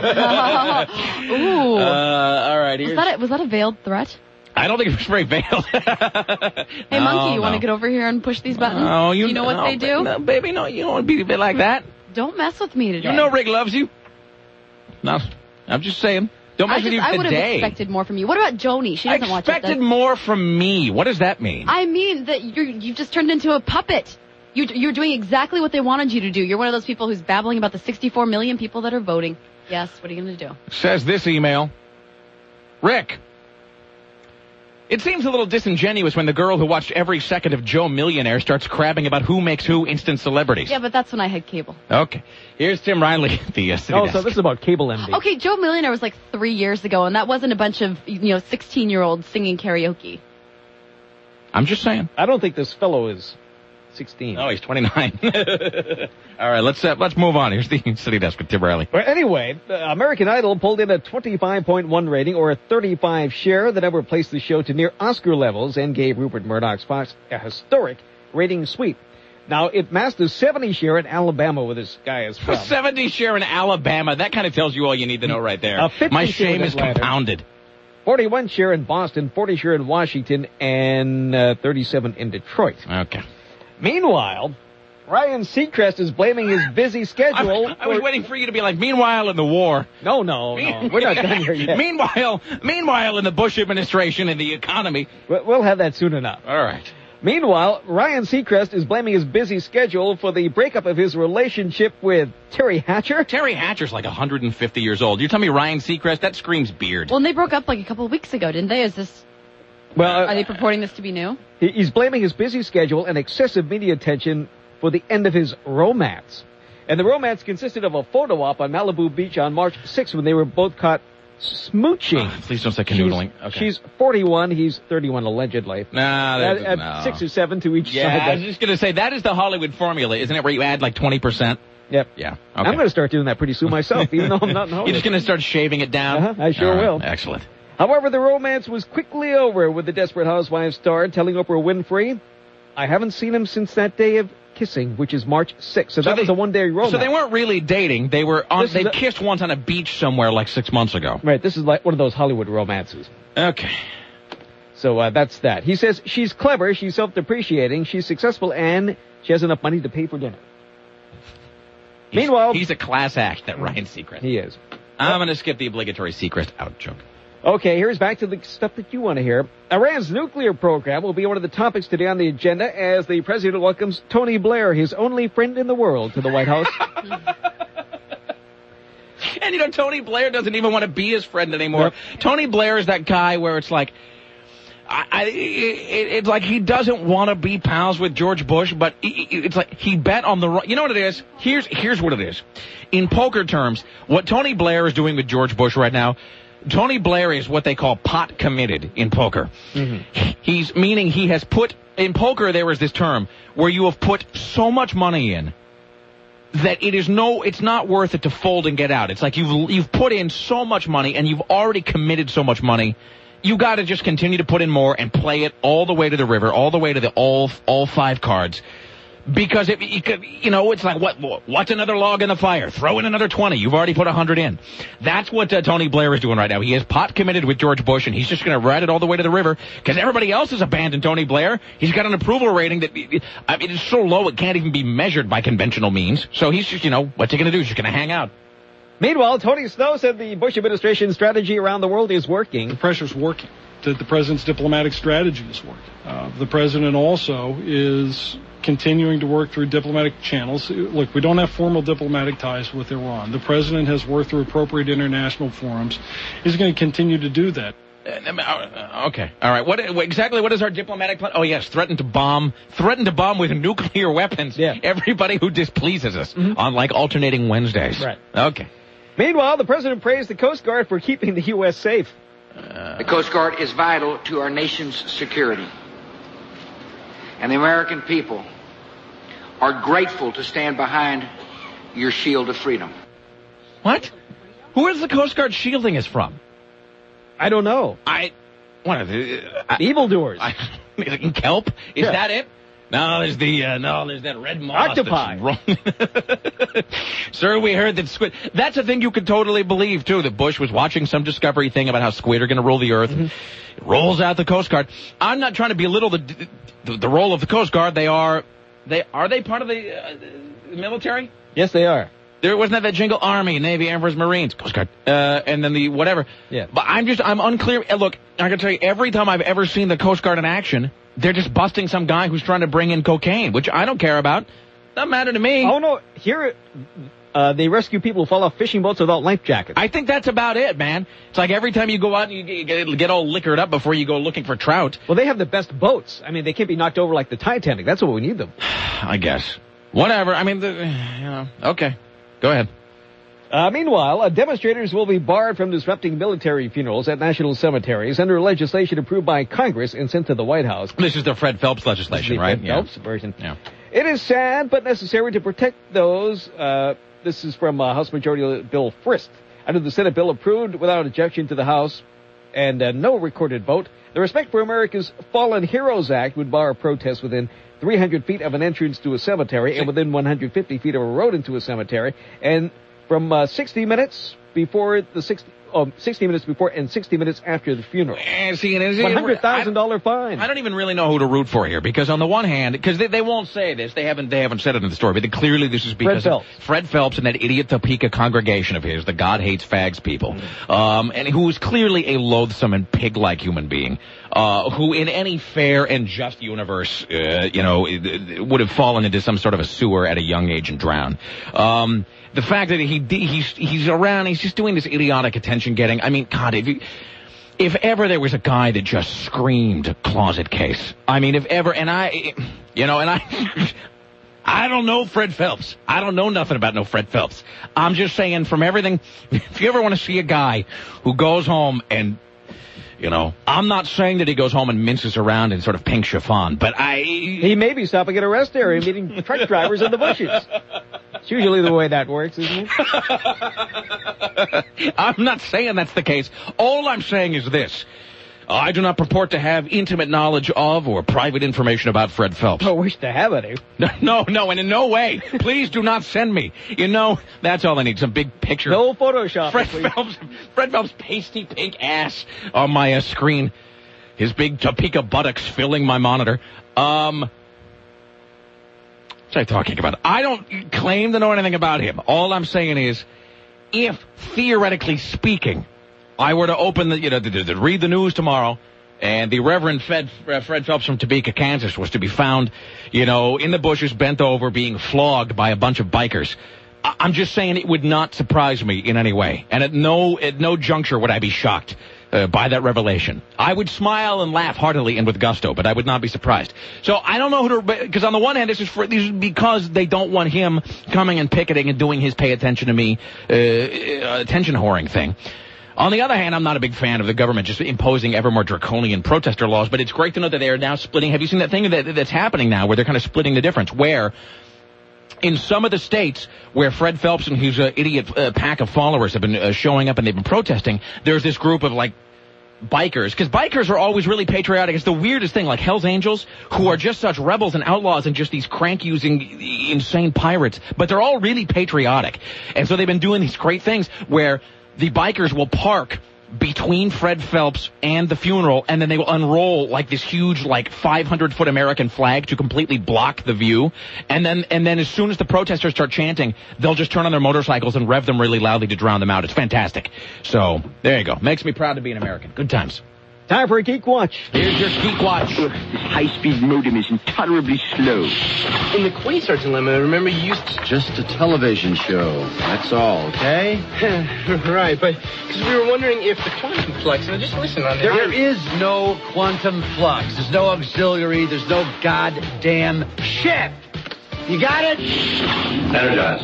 All right. Was that a veiled threat? I don't think it was very veiled. Hey, Monkey, you want to get over here and push these buttons? Oh, you know what they do? No, baby, no, you don't want to be a bit like that. Don't mess with me today. You know Rick loves you. No, I'm just saying. Don't mess with you today. I would have expected more from you. What about Joni? She doesn't watch it. Expected more from me. What does that mean? I mean that you've just turned into a puppet. You're doing exactly what they wanted you to do. You're one of those people who's babbling about the 64 million people that are voting. Yes, what are you going to do? Says this email. Rick, it seems a little disingenuous when the girl who watched every second of Joe Millionaire starts crabbing about who makes who instant celebrities. Yeah, but that's when I had cable. Okay. Here's Tim Riley at the city desk. So this is about cable MD. Okay, Joe Millionaire was like 3 years ago, and that wasn't a bunch of 16-year-olds singing karaoke. I'm just saying. I don't think this fellow is 16. Oh, he's 29. All right, let's move on. Here's the city desk with Tim Riley. Well, anyway, American Idol pulled in a 25.1 rating or a 35 share that ever placed the show to near Oscar levels and gave Rupert Murdoch's Fox a historic rating sweep. Now, it masked a 70 share in Alabama where this guy is from. 70 share in Alabama. That kind of tells you all you need to know right there. My shame is compounded. 41 share in Boston, 40 share in Washington, and 37 in Detroit. Okay. Meanwhile, Ryan Seacrest is blaming his busy schedule. I was waiting for you to be like, meanwhile in the war. No. We're not done here yet. Meanwhile in the Bush administration and the economy. We'll have that soon enough. All right. Meanwhile, Ryan Seacrest is blaming his busy schedule for the breakup of his relationship with Terry Hatcher. Terry Hatcher's like 150 years old. You tell me Ryan Seacrest? That screams beard. Well, and they broke up like a couple of weeks ago, didn't they? Are they purporting this to be new? He's blaming his busy schedule and excessive media attention for the end of his romance. And the romance consisted of a photo op on Malibu Beach on March 6th when they were both caught smooching. Oh, please don't say canoodling. She's 41, he's 31 allegedly. No. 6 or 7 to each side. Yeah, I was just going to say, that is the Hollywood formula, isn't it, where you add like 20%? Yep. Yeah. Okay. I'm going to start doing that pretty soon myself, even though I'm not in Hollywood. You're just going to start shaving it down? I sure will. Excellent. However, the romance was quickly over with the Desperate Housewives star telling Oprah Winfrey, "I haven't seen him since that day of kissing, which is March 6th. So that was a one-day romance. So they weren't really dating. They were they kissed once on a beach somewhere like 6 months ago. Right. This is like one of those Hollywood romances. Okay. So that's that. He says she's clever, she's self-depreciating, she's successful, and she has enough money to pay for dinner. Meanwhile, he's a class act, that Ryan Seacrest. He is. I'm going to skip the obligatory Seacrest out joke. Okay, here's back to the stuff that you want to hear. Iran's nuclear program will be one of the topics today on the agenda as the president welcomes Tony Blair, his only friend in the world, to the White House. And, Tony Blair doesn't even want to be his friend anymore. Yep. Tony Blair is that guy where it's like, it's like he doesn't want to be pals with George Bush, but it's like he bet on the... You know what it is? Here's what it is. In poker terms, what Tony Blair is doing with George Bush right now, Tony Blair is what they call pot committed in poker. Mm-hmm. Meaning he has put... In poker, there is this term where you have put so much money in that it's not worth it to fold and get out. It's like you've put in so much money and you've already committed so much money. You got to just continue to put in more and play it all the way to the river, all the way to the all 5 cards. Because it's like, what's another log in the fire? Throw in another 20. You've already put 100 in. That's what Tony Blair is doing right now. He is pot committed with George Bush, and he's just going to ride it all the way to the river because everybody else has abandoned Tony Blair. He's got an approval rating that, it's so low it can't even be measured by conventional means. So he's just, what's he going to do? He's just going to hang out. Meanwhile, Tony Snow said the Bush administration strategy around the world is working. The pressure's working. The president's diplomatic strategy is working. The president also is continuing to work through diplomatic channels. Look, we don't have formal diplomatic ties with Iran. The president has worked through appropriate international forums. He's going to continue to do that. Okay. All right. What is our diplomatic plan? Oh, yes. Threaten to bomb with nuclear weapons. Yeah. Everybody who displeases us on alternating Wednesdays. Right. Okay. Meanwhile, the president praised the Coast Guard for keeping the U.S. safe. The Coast Guard is vital to our nation's security. And the American people are grateful to stand behind your shield of freedom. What? Who is the Coast Guard shielding us from? I don't know. Evildoers. Kelp? Is that it? No, there's that red moss. Octopi. Sir, we heard that squid. That's a thing you could totally believe, too, that Bush was watching some Discovery thing about how squid are going to rule the earth. Mm-hmm. It rolls out the Coast Guard. I'm not trying to belittle the role of the Coast Guard. Are they part of the military? Yes, they are. There wasn't that jingle, Army, Navy, Air Force, Marines, Coast Guard, and then the whatever. Yeah. But I'm unclear. Look, I can tell you, every time I've ever seen the Coast Guard in action, they're just busting some guy who's trying to bring in cocaine, which I don't care about. Doesn't matter to me. Oh, no. Here, they rescue people who fall off fishing boats without life jackets. I think that's about it, man. It's like every time you go out and you get all liquored up before you go looking for trout. Well, they have the best boats. I mean, they can't be knocked over like the Titanic. That's what we need them. I guess. Whatever. I mean, okay. Go ahead. Meanwhile, demonstrators will be barred from disrupting military funerals at national cemeteries under legislation approved by Congress and sent to the White House. This is the Fred Phelps legislation, right? Fred Phelps version. Yeah. It is sad but necessary to protect those. This is from House Majority Bill Frist. Under the Senate bill approved without objection to the House and no recorded vote, the Respect for America's Fallen Heroes Act would bar protests within 300 feet of an entrance to a cemetery and within 150 feet of a road into a cemetery. And from 60 minutes before 60 minutes before and 60 minutes after the funeral. $100,000 fine. I don't even really know who to root for here, because on the one hand, because they won't say this, they haven't said it in the story, but clearly this is because of Fred Phelps and that idiot Topeka congregation of his, the God Hates Fags people, and who is clearly a loathsome and pig-like human being, who in any fair and just universe, would have fallen into some sort of a sewer at a young age and drowned. The fact that he's around, he's just doing this idiotic attention getting. I mean, God, if ever there was a guy that just screamed closet case. I mean, if ever, I don't know Fred Phelps. I don't know nothing about no Fred Phelps. I'm just saying from everything, if you ever want to see a guy who goes home and, I'm not saying that he goes home and minces around in sort of pink chiffon, but he may be stopping at a rest area meeting truck drivers in the bushes. It's usually the way that works, isn't it? I'm not saying that's the case. All I'm saying is this. I do not purport to have intimate knowledge of or private information about Fred Phelps. I wish to have it. No, and in no way. Please do not send me. You know, that's all I need, some big picture. No Photoshop. Fred Phelps' pasty pink ass on my screen. His big Topeka buttocks filling my monitor. What was I talking about? I don't claim to know anything about him. All I'm saying is, if, theoretically speaking, I were to open to read the news tomorrow, and the Reverend Fred Phelps from Topeka, Kansas, was to be found, in the bushes, bent over, being flogged by a bunch of bikers. I'm just saying it would not surprise me in any way, and at no juncture would I be shocked by that revelation. I would smile and laugh heartily and with gusto, but I would not be surprised. So I don't know who to, because on the one hand, this is because they don't want him coming and picketing and doing his pay attention to me attention whoring thing. On the other hand, I'm not a big fan of the government just imposing ever more draconian protester laws, but it's great to know that they are now splitting. Have you seen that thing that's happening now where they're kind of splitting the difference, where in some of the states where Fred Phelps and his idiot pack of followers have been showing up and they've been protesting, there's this group of, bikers, because bikers are always really patriotic. It's the weirdest thing, like Hell's Angels, who are just such rebels and outlaws and just these crank-using, insane pirates, but they're all really patriotic. And so they've been doing these great things where the bikers will park between Fred Phelps and the funeral, and then they will unroll this huge 500-foot American flag to completely block the view. And then as soon as the protesters start chanting, they'll just turn on their motorcycles and rev them really loudly to drown them out. It's fantastic. So there you go. Makes me proud to be an American. Good times. Time for a Geek Watch. Here's your Geek Watch. This high-speed modem is intolerably slow. In the Quasar Dilemma, remember you used to... Just a television show. That's all, okay? Right, but because we were wondering if the quantum flux... Now, just listen on there. There is no quantum flux. There's no auxiliary. There's no goddamn shit. You got it? Energize.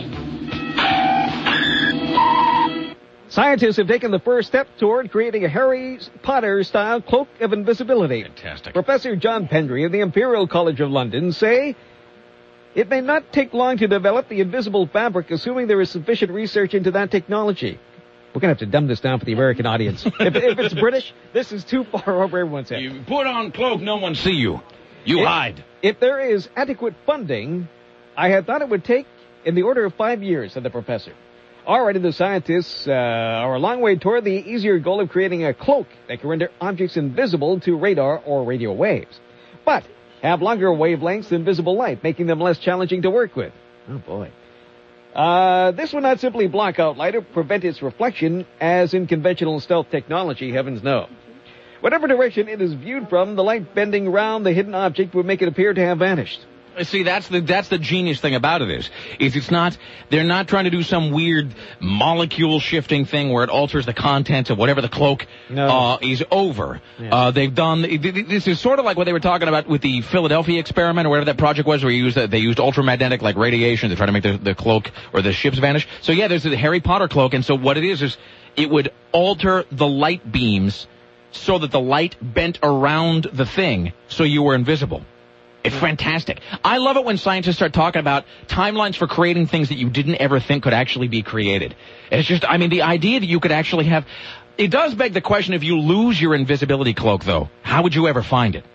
Scientists have taken the first step toward creating a Harry Potter-style cloak of invisibility. Fantastic. Professor John Pendry of the Imperial College of London say it may not take long to develop the invisible fabric, assuming there is sufficient research into that technology. We're going to have to dumb this down for the American audience. If it's British, this is too far over everyone's head. You put on cloak, no one see you. You hide. If there is adequate funding, I had thought it would take in the order of 5 years, said the professor. Already the scientists are a long way toward the easier goal of creating a cloak that can render objects invisible to radar or radio waves, but have longer wavelengths than visible light, making them less challenging to work with. Oh, boy. This would not simply block out light or prevent its reflection, as in conventional stealth technology, heavens no. Whatever direction it is viewed from, the light bending round the hidden object would make it appear to have vanished. See, that's the genius thing about it is they're not trying to do some weird molecule shifting thing where it alters the contents of whatever the cloak is over. Yeah. This is sort of like what they were talking about with the Philadelphia experiment or whatever that project was, where they used ultramagnetic radiation to try to make the cloak or the ships vanish. So yeah, there's the Harry Potter cloak, and so what it is it would alter the light beams so that the light bent around the thing so you were invisible. It's fantastic. I love it when scientists start talking about timelines for creating things that you didn't ever think could actually be created. It's just, the idea that you could actually have... It does beg the question, if you lose your invisibility cloak, though, how would you ever find it?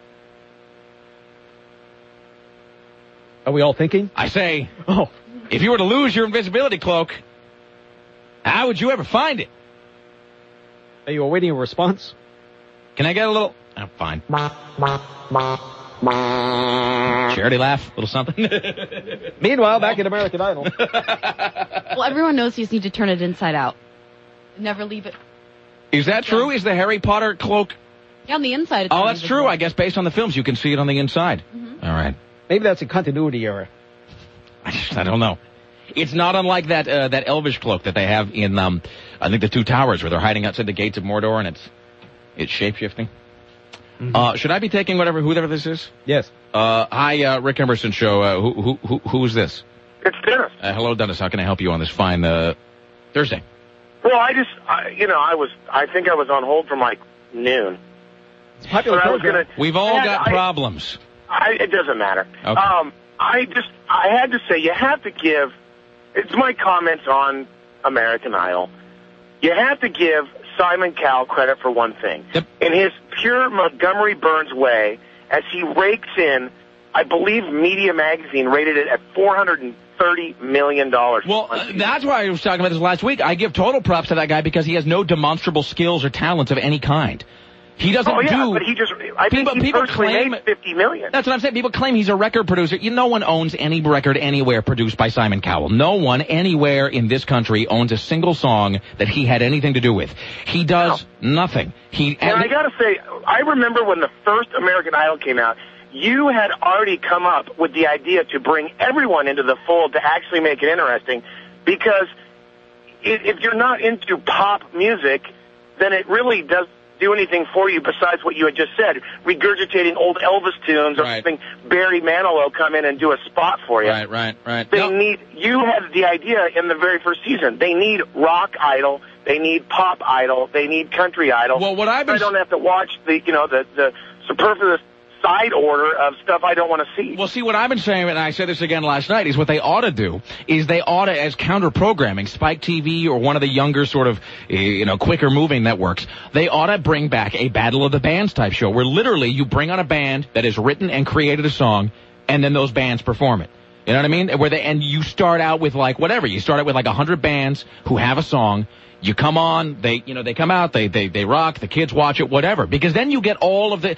Are we all thinking? I say, if you were to lose your invisibility cloak, how would you ever find it? Are you awaiting a response? Can I get a little... Oh, fine. Charity laugh, little something. Meanwhile, back in American Idol. Well, everyone knows you just need to turn it inside out. Never leave it. Is that true? Is the Harry Potter cloak... Yeah, on the inside. It's that's true. I guess based on the films, you can see it on the inside. Mm-hmm. All right. Maybe that's a continuity error. I don't know. It's not unlike that elvish cloak that they have in, I think, the Two Towers, where they're hiding outside the gates of Mordor, and it's shape-shifting. Mm-hmm. Should I be taking whoever this is? Yes. Hi, Rick Emerson Show. Who's this? It's Dennis. Hello, Dennis. How can I help you on this fine Thursday? Well, I think I was on hold from noon. It's a popular program. We've all got problems. It doesn't matter. Okay. I had to say, you have to give it's my comments on American Idol. You have to give Simon Cowell credit for one thing. In his pure Montgomery Burns way, as he rakes in, I believe Media Magazine rated it at $430 million. Well, that's why I was talking about this last week. I give total props to that guy because he has no demonstrable skills or talents of any kind. He doesn't but he just, I think he personally made $50 million. That's what I'm saying. People claim he's a record producer. No one owns any record anywhere produced by Simon Cowell. No one anywhere in this country owns a single song that he had anything to do with. He does nothing. And I gotta say, I remember when the first American Idol came out, you had already come up with the idea to bring everyone into the fold to actually make it interesting, because if you're not into pop music, then it really doesn't do anything for you besides what you had just said, regurgitating old Elvis tunes or having Barry Manilow come in and do a spot for you. Right. You had the idea in the very first season. They need rock idol, they need pop idol, they need country idol. Well, I don't have to watch the superfluous side order of stuff I don't want to see. Well, see, what I've been saying, and I said this again last night, is what they ought to do is they ought to, as counter-programming, Spike TV or one of the younger sort of, quicker moving networks, they ought to bring back a Battle of the Bands type show where literally you bring on a band that has written and created a song, and then those bands perform it. You know what I mean? And you start out with you start out with 100 bands who have a song. You come on, they come out, they rock, the kids watch it, whatever. Because then you would get all of the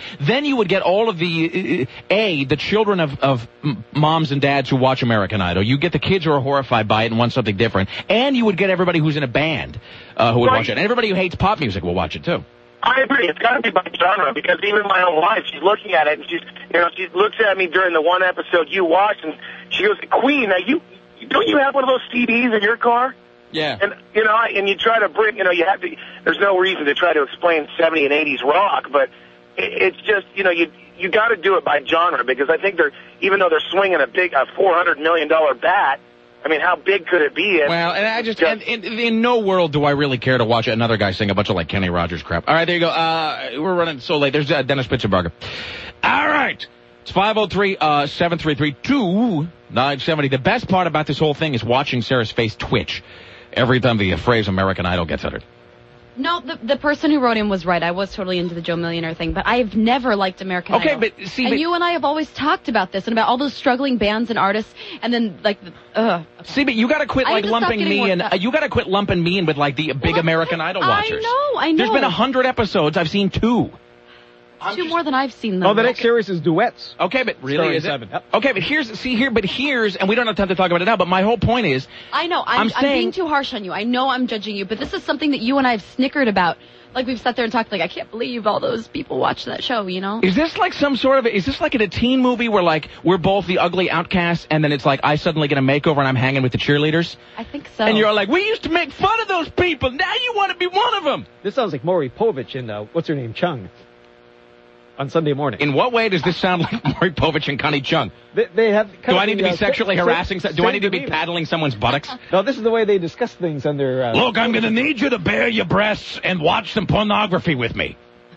children of moms and dads who watch American Idol. You get the kids who are horrified by it and want something different. And you would get everybody who's in a band, who would watch it. And everybody who hates pop music will watch it too. I agree. It's got to be by genre, because even my own wife, she's looking at it and she looks at me during the one episode you watched and she goes, Queen, now don't you have one of those CDs in your car? Yeah. And, and you try to bring, there's no reason to try to explain 70s and 80s rock, but it's just, you got to do it by genre, because I think even though they're swinging a $400 million bat, I mean, how big could it be? Well, and in no world do I really care to watch another guy sing a bunch of Kenny Rogers crap. All right, there you go. We're running so late. There's Dennis Pitzenbarger. All right. It's 503-733-2970. The best part about this whole thing is watching Sarah's face twitch every time the phrase American Idol gets uttered. No, the person who wrote in was right. I was totally into the Joe Millionaire thing, but I've never liked American Idol. Okay, but you and I have always talked about this and about all those struggling bands and artists, and then See, but you got to quit lumping me in. You got to quit lumping me in with the big American Idol watchers. I know. There's been 100 episodes. I've seen 2. Two more than I've seen, though. Oh, the next series is duets. Okay, but really is 7. Yep. Okay, but here's, and we don't have time to talk about it now, but my whole point is... I know, I'm being too harsh on you. I know I'm judging you, but this is something that you and I have snickered about. We've sat there and talked, I can't believe all those people watch that show, Is this is this like in a teen movie where, we're both the ugly outcasts, and then it's I suddenly get a makeover and I'm hanging with the cheerleaders? I think so. And you're we used to make fun of those people, now you want to be one of them! This sounds like Maury Povich and, what's her name, Chung. On Sunday morning. In what way does this sound like Maury Povich and Connie Chung? They have. Do I need to be sexually harassing? Do I need to be paddling someone's buttocks? No, this is the way they discuss things on their... Look, I'm going to need you to bare your breasts and watch some pornography with me.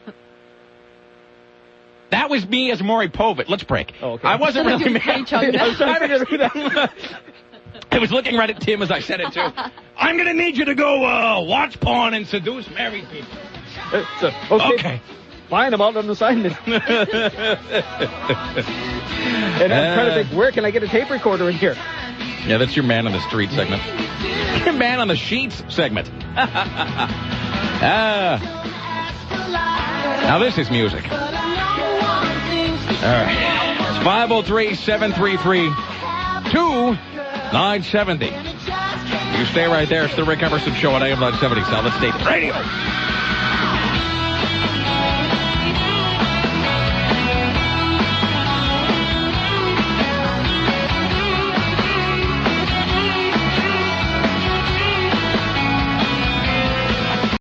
That was me as Maury Povich. Let's break. Oh, okay. I wasn't really... I was trying to figure that. I was looking right at Tim as I said it, too. I'm going to need you to go watch porn and seduce married people. Okay. Fine, I'm out on assignment. And I'm trying to think, where can I get a tape recorder in here? Yeah, that's your man on the street segment. Your man on the sheets segment. Now this is music. All right. It's 503-733-2970. You stay right there. It's the Rick Emerson Show on AM 970 Solid State Radio.